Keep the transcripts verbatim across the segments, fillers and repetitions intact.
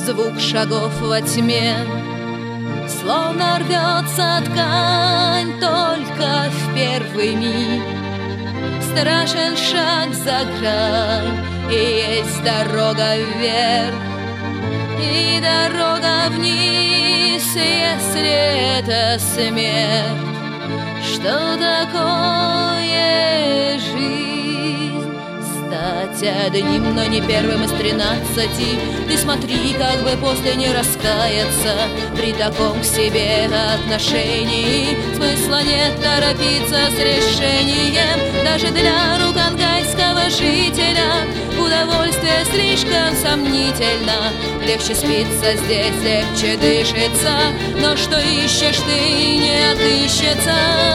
звук шагов во тьме. Словно рвется ткань только в первый миг. Страшен шаг за грань, и есть дорога вверх, и дорога вниз, если это смерть. Что такое жизнь? Стать одним, но не первым из тринадцати. Ты смотри, как бы после не раскаяться. При таком к себе отношении смысла нет торопиться с решением. Даже для ругангайского жителя удовольствие слишком сомнительно. Легче спится здесь, легче дышится, но что ищешь ты, не отыщется.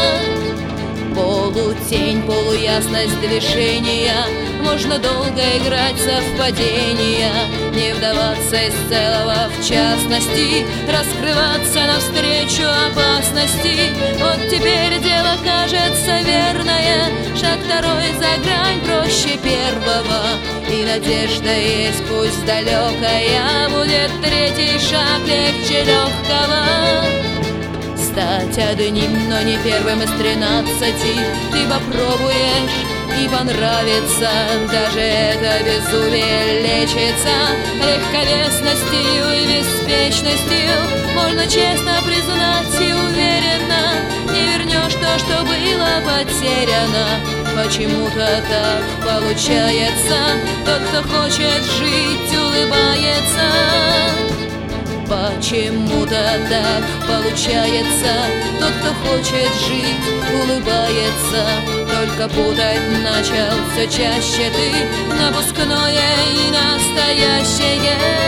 Полутень, полуясность движения. Можно долго играть совпадения, не вдаваться из целого в частности, раскрываться навстречу опасности. Вот теперь дело кажется верное, шаг второй за грань проще первого. И надежда есть, пусть далекая, будет третий шаг легче легкого. Стать одним, но не первым из тринадцати. Ты попробуешь и понравится. Даже это безумие лечится легковесностью и беспечностью. Можно честно признать и уверенно, не вернешь то, что было потеряно. Почему-то так получается, тот, кто хочет жить, улыбается. Почему-то так получается, тот, кто хочет жить, улыбается. Только путать начал все чаще ты напускное и настоящее.